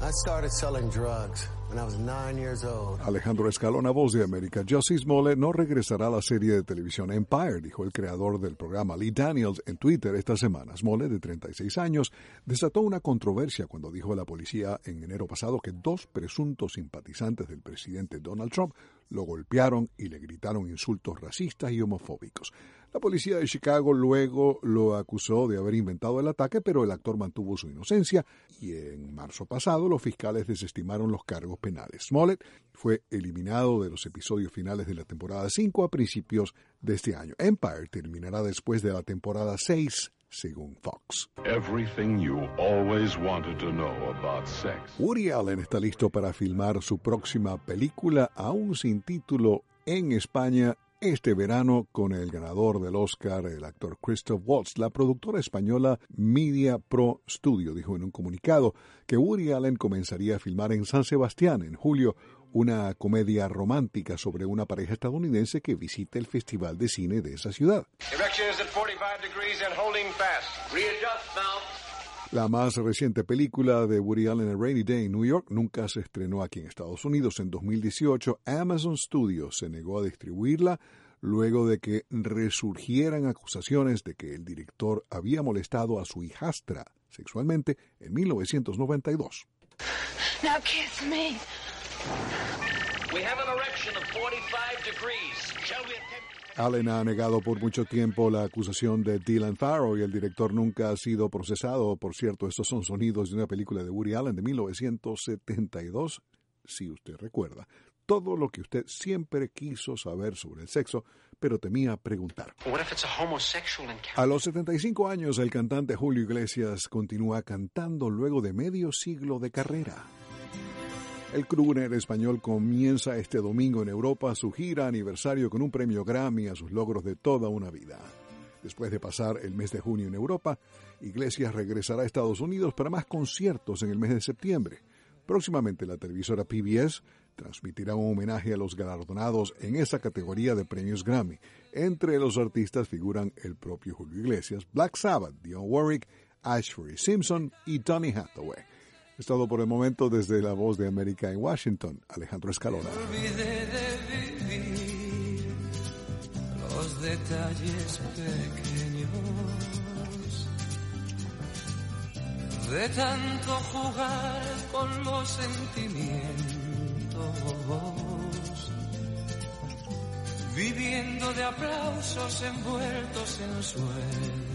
I started selling drugs when I was 9 years old. Alejandro Escalona, Voz de América. Jussie Smollett no regresará a la serie de televisión Empire, dijo el creador del programa Lee Daniels en Twitter esta semana. Smollett, de 36 años, desató una controversia cuando dijo a la policía en enero pasado que 2 presuntos simpatizantes del presidente Donald Trump lo golpearon y le gritaron insultos racistas y homofóbicos. La policía de Chicago luego lo acusó de haber inventado el ataque, pero el actor mantuvo su inocencia y en marzo pasado los fiscales desestimaron los cargos penales. Smollett fue eliminado de los episodios finales de la temporada 5 a principios de este año. Empire terminará después de la temporada 6, según Fox. Everything you always wanted to know about sex. Woody Allen está listo para filmar su próxima película, aún sin título, en España este verano con el ganador del Oscar, el actor Christoph Waltz. La productora española Media Pro Studio dijo en un comunicado que Woody Allen comenzaría a filmar en San Sebastián en julio una comedia romántica sobre una pareja estadounidense que visita el festival de cine de esa ciudad. La más reciente película de Woody Allen, A Rainy Day in New York, nunca se estrenó aquí en Estados Unidos. En 2018, Amazon Studios se negó a distribuirla luego de que resurgieran acusaciones de que el director había molestado a su hijastra sexualmente en 1992. Now kiss me. We have an erection of 45 degrees. Shall we attempt? Allen ha negado por mucho tiempo la acusación de Dylan Farrow y el director nunca ha sido procesado. Por cierto, estos son sonidos de una película de Woody Allen de 1972, si usted recuerda. Todo lo que usted siempre quiso saber sobre el sexo, pero temía preguntar. A los 75 años, el cantante Julio Iglesias continúa cantando luego de medio siglo de carrera. El crooner español comienza este domingo en Europa su gira aniversario con un premio Grammy a sus logros de toda una vida. Después de pasar el mes de junio en Europa, Iglesias regresará a Estados Unidos para más conciertos en el mes de septiembre. Próximamente la televisora PBS transmitirá un homenaje a los galardonados en esa categoría de premios Grammy. Entre los artistas figuran el propio Julio Iglesias, Black Sabbath, Dionne Warwick, Ashford Simpson y Donny Hathaway. Es todo por el momento desde La Voz de América en Washington. Alejandro Escalona. Olvidé de vivir los detalles pequeños, de tanto jugar con los sentimientos, viviendo de aplausos envueltos en sueños.